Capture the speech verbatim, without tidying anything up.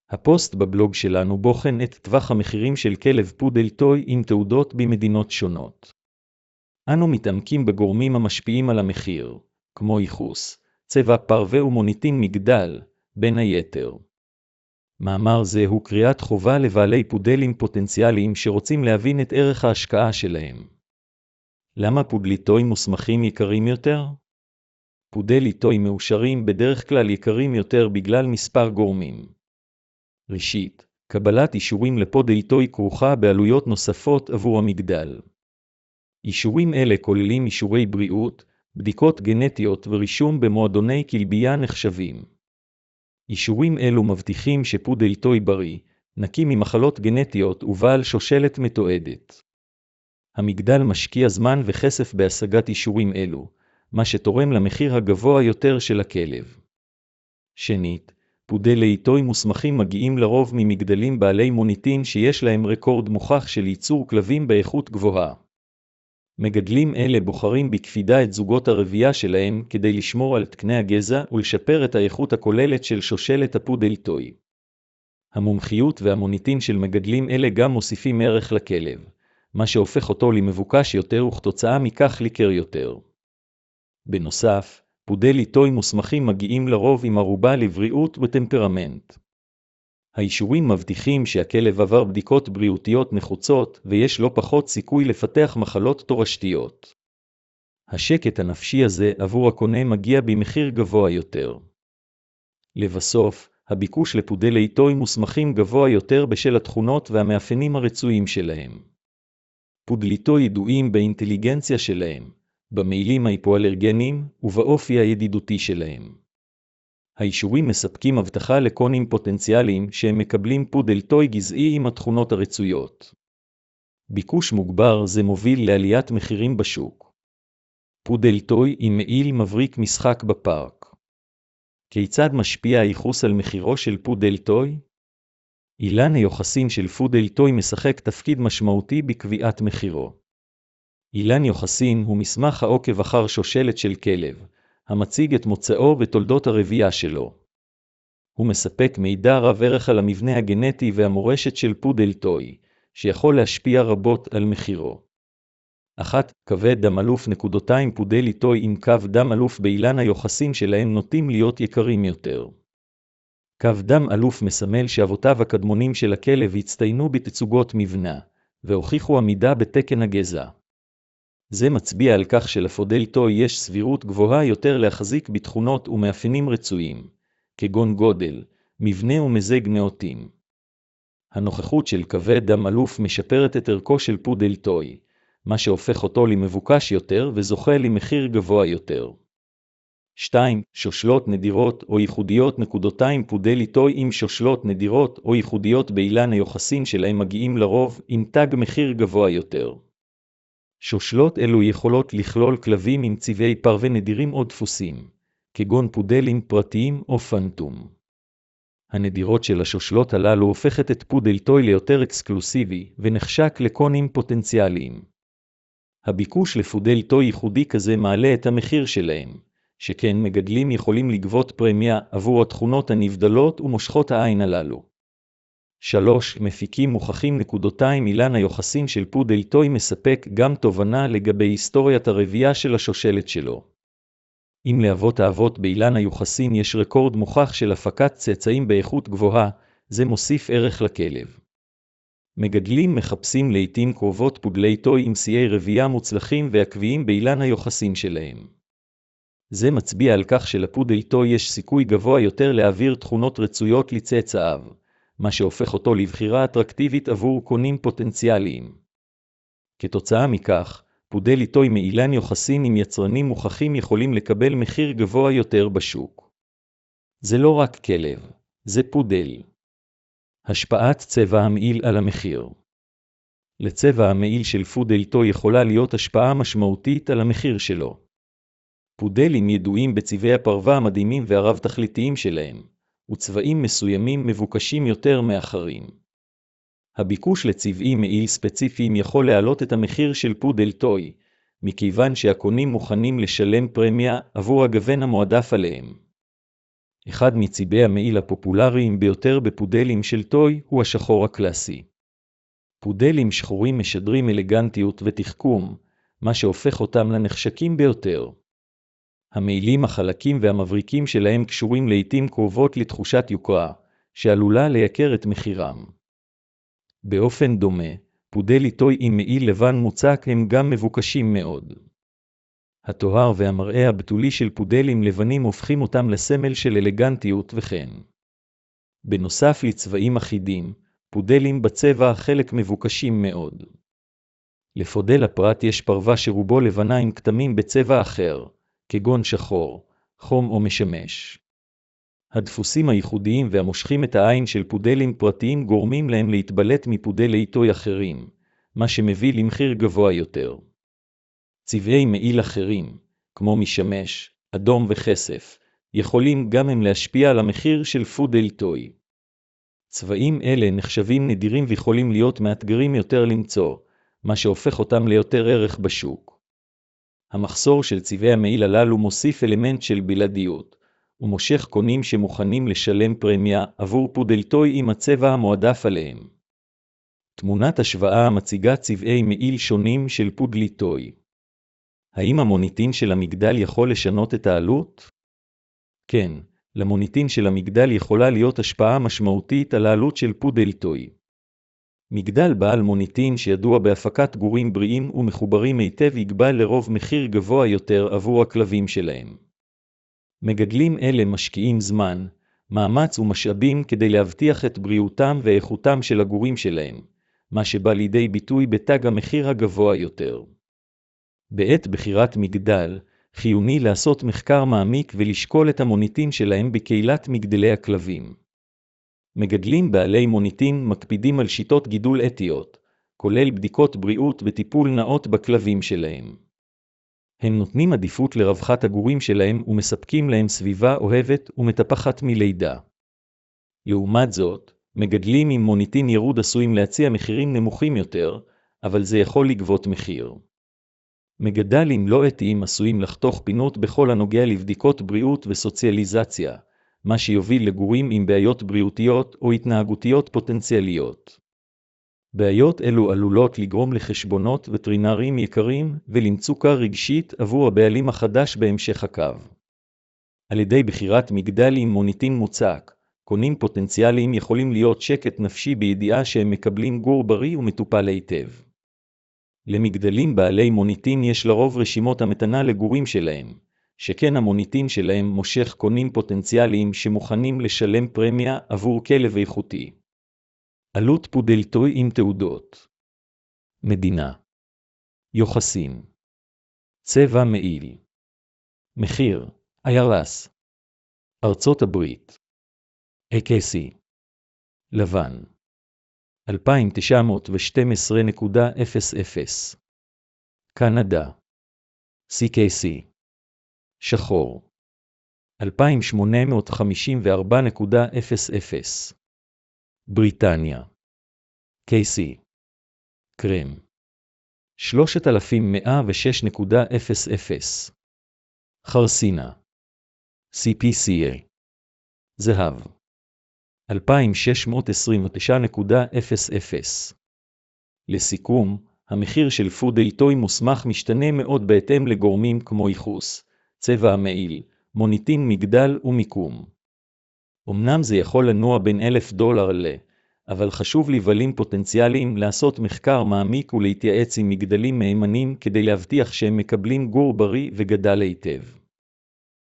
הפוסט בבלוג שלנו בוחן את טווח המחירים של כלב פודל טוי עם תעודות במדינות שונות. אנו מתעמקים בגורמים המשפיעים על המחיר, כמו ייחוס, צבע פרווה ומוניטין מגדל, בין היתר. מאמר זה הוא קריאת חובה לבעלי פודלים פוטנציאליים שרוצים להבין את ערך ההשקעה שלהם. למה פודלי טוי מוסמכים יקרים יותר? פודלי טוי מאושרים בדרך כלל יקרים יותר בגלל מספר גורמים. ראשית, קבלת אישורים לפודל טוי כרוכה בעלויות נוספות עבור המגדל. אישורים אלה כוללים אישורי בריאות, בדיקות גנטיות ורישום במועדוני כלבייה נחשבים. אישורים אלו מבטיחים שפודל טוי בריא, נקי ממחלות גנטיות ובעל שושלת מתועדת. המגדל משקיע זמן וכסף בהשגת אישורים אלו, מה שתורם למחיר הגבוה יותר של הכלב. שנית, פודלי טוי מוסמכים מגיעים לרוב ממגדלים בעלי מוניטין שיש להם רקורד מוכח של ייצור כלבים באיכות גבוהה. מגדלים אלה בוחרים בקפידה את זוגות הרבייה שלהם כדי לשמור על תקני הגזע ולשפר את האיכות הכוללת של שושלת הפודל טוי. המומחיות והמוניטין של מגדלים אלה גם מוסיפים ערך לכלב, מה שהופך אותו למבוקש יותר וכתוצאה מכך ליקר יותר. בנוסף, פודלי טוי מוסמכים מגיעים לרוב עם ערובה לבריאות וטמפרמנט. האישורים מבטיחים שהכלב עבר בדיקות בריאותיות נחוצות ויש לו פחות סיכוי לפתח מחלות תורשתיות. השקט הנפשי הזה עבור הקונה מגיע במחיר גבוה יותר. לבסוף, הביקוש לפודלי טוי מוסמכים גבוה יותר בשל התכונות והמאפיינים הרצויים שלהם. פודלי טוי ידועים באינטליגנציה שלהם, במעילים ההיפואלרגניים ובאופי הידידותי שלהם. האישורים מספקים הבטחה לקונים פוטנציאליים שהם מקבלים פודל טוי גזעי עם התכונות הרצויות. ביקוש מוגבר זה מוביל לעליית מחירים בשוק. פודל טוי עם מעיל מבריק משחק בפארק. כיצד משפיע הייחוס על מחירו של פודל טוי? אילן היוחסין של פודל טוי משחק תפקיד משמעותי בקביעת מחירו. אילן יוחסין הוא מסמך העוקב אחר שושלת של כלב, המציג את מוצאו ותולדות הרבייה שלו. הוא מספק מידע רב ערך על המבנה הגנטי והמורשת של פודל טוי, שיכול להשפיע רבות על מחירו. אחת, קווי דם אלוף נקודותיים פודלי טוי עם קו דם אלוף באילן היוחסין שלהם נוטים להיות יקרים יותר. קו דם אלוף מסמל שאבותיו הקדמונים של הכלב הצטיינו בתצוגות מבנה, והוכיחו עמידה בתקן הגזע. זה מצביע על כך שלפודל טוי יש סבירות גבוהה יותר להחזיק בתכונות ומאפיינים רצויים, כגון גודל, מבנה ומזג נאותים. הנוכחות של קווי דם אלוף משפרת את ערכו של פודל טוי, מה שהופך אותו למבוקש יותר וזוכה למחיר גבוה יותר. שתיים. שושלות נדירות או ייחודיות נקודותיים פודלי טוי עם שושלות נדירות או ייחודיות באילן היוחסין שלהם מגיעים לרוב עם תג מחיר גבוה יותר. שושלות אלו יכולות לכלול כלבים עם צבעי פרווה נדירים או דפוסים, כגון פודלים פרטיים או פנטום. הנדירות של השושלות הללו הופכת את פודל טוי ליותר אקסקלוסיבי ונחשק לקונים פוטנציאליים. הביקוש לפודל טוי ייחודי כזה מעלה את המחיר שלהם, שכן מגדלים יכולים לגבות פרמיה עבור התכונות הנבדלות ומושכות העין הללו. שלוש. מפיקים מוכחים נקודותיים אילן היוחסין של פודל טוי מספק גם תובנה לגבי היסטוריית הרבייה של השושלת שלו. אם לאבות האבות באילן היוחסין יש רקורד מוכח של הפקת צאצאים באיכות גבוהה, זה מוסיף ערך לכלב. מגדלים מחפשים לעתים קרובות פודלי טוי עם שיאי רבייה מוצלחים ועקביים באילן היוחסין שלהם. זה מצביע על כך שלפודל טוי יש סיכוי גבוה יותר להעביר תכונות רצויות לצאצאיו, מה שהופך אותו לבחירה אטרקטיבית עבור קונים פוטנציאליים. כתוצאה מכך, פודלי טוי מאילן יוחסין עם יצרנים מוכחים יכולים לקבל מחיר גבוה יותר בשוק. זה לא רק כלב, זה פודל. השפעת צבע המעיל על המחיר. לצבע המעיל של פודל טוי יכולה להיות השפעה משמעותית על המחיר שלו. פודלים ידועים בצבעי הפרווה המדהימים והרב תכליתיים שלהם, וצבעים מסוימים מבוקשים יותר מאחרים. הביקוש לצבעי מעיל ספציפיים יכול להעלות את המחיר של פודל טוי, מכיוון שהקונים מוכנים לשלם פרמיה עבור הגוון המועדף עליהם. אחד מצבעי המעיל הפופולריים ביותר בפודלים של טוי הוא השחור הקלאסי. פודלים שחורים משדרים אלגנטיות ותחכום, מה שהופך אותם לנחשקים ביותר. המעילים החלקים והמבריקים שלהם קשורים לעתים קרובות לתחושת יוקרה, שעלולה לייקר את מחירם. באופן דומה, פודלי טוי עם מעיל לבן מוצק הם גם מבוקשים מאוד. הטוהר והמראה הבתולי של פודלים לבנים הופכים אותם לסמל של אלגנטיות וכן. בנוסף לצבעים אחידים, פודלים בצבע חלק מבוקשים מאוד. לפודל הפרט יש פרווה שרובו לבנה עם כתמים בצבע אחר, כגון שחור, חום או משמש. הדפוסים הייחודיים והמושכים את העין של פודלים פרטיים גורמים להם להתבלט מפודלי טוי אחרים, מה שמביא למחיר גבוה יותר. צבעי מעיל אחרים, כמו משמש, אדום וכסף, יכולים גם הם להשפיע על המחיר של פודל טוי. צבעים אלה נחשבים נדירים ויכולים להיות מאתגרים יותר למצוא, מה שהופך אותם ליותר ערך בשוק. המחסור של צבעי המעיל הללו מוסיף אלמנט של בלעדיות, ומושך קונים שמוכנים לשלם פרמיה עבור פודל טוי עם הצבע המועדף עליהם. תמונת השוואה המציגה צבעי מעיל שונים של פודלי טוי. האם המוניטין של המגדל יכול לשנות את העלות? כן, למוניטין של המגדל יכולה להיות השפעה משמעותית על העלות של פודל טוי. מגדל בעל מוניטין שידוע בהפקת גורים בריאים ומחוברים היטב יגבה לרוב מחיר גבוה יותר עבור הכלבים שלהם. מגדלים אלה משקיעים זמן, מאמץ ומשאבים כדי להבטיח את בריאותם ואיכותם של הגורים שלהם, מה שבא לידי ביטוי בתג המחיר הגבוה יותר. בעת בחירת מגדל, חיוני לעשות מחקר מעמיק ולשקול את המוניטין שלהם בקהילת מגדלי הכלבים. מגדלים בעלי מוניטין מקפידים על שיטות גידול אתיות, כולל בדיקות בריאות וטיפול נאות בכלבים שלהם. הם נותנים עדיפות לרווחת הגורים שלהם ומספקים להם סביבה אוהבת ומטפחת מלידה. לעומת זאת, מגדלים עם מוניטין ירוד עשויים להציע מחירים נמוכים יותר, אבל זה יכול לגבות מחיר. מגדלים לא אתיים עשויים לחתוך פינות בכל הנוגע לבדיקות בריאות וסוציאליזציה, מה שיוביל לגורים עם בעיות בריאותיות או התנהגותיות פוטנציאליות. בעיות אלו עלולות לגרום לחשבונות וטרינריים יקרים ולמצוקה רגשית עבור הבעלים החדש בהמשך הקו. על ידי בחירת מגדל עם מוניטין מוצק, קונים פוטנציאליים יכולים להיות שקט נפשי בידיעה שהם מקבלים גור בריא ומטופל היטב. למגדלים בעלי מוניטין יש לרוב רשימות המתנה לגורים שלהם, שכן המוניטין שלהם מושך קונים פוטנציאליים שמוכנים לשלם פרמיה עבור כלב איכותי. עלות פודל טוי עם תעודות. מדינה. יוחסין. צבע מעיל. מחיר. איירלס. ארצות הברית. איי קיי סי. לבן. אלפיים תשע מאות ושתים עשרה נקודה אפס אפס. קנדה. סי קיי סי. שחור. אלפיים שמונה מאות חמישים וארבע נקודה אפס אפס. בריטניה. קיי סי. קרם. שלושת אלפים מאה ושש נקודה אפס אפס. חרסינה. סי פי סי איי. זהב. אלפיים שש מאות עשרים ותשע נקודה אפס אפס. לסיכום, המחיר של פודל טוי מוסמך משתנה מאוד בהתאם לגורמים כמו ייחוס, צבע המעיל, מוניטין מגדל ומיקום. אמנם זה יכול לנוע בין אלף דולר ל, אבל חשוב לבעלים פוטנציאליים לעשות מחקר מעמיק ולהתייעץ עם מגדלים מהימנים כדי להבטיח שהם מקבלים גור בריא וגדל היטב.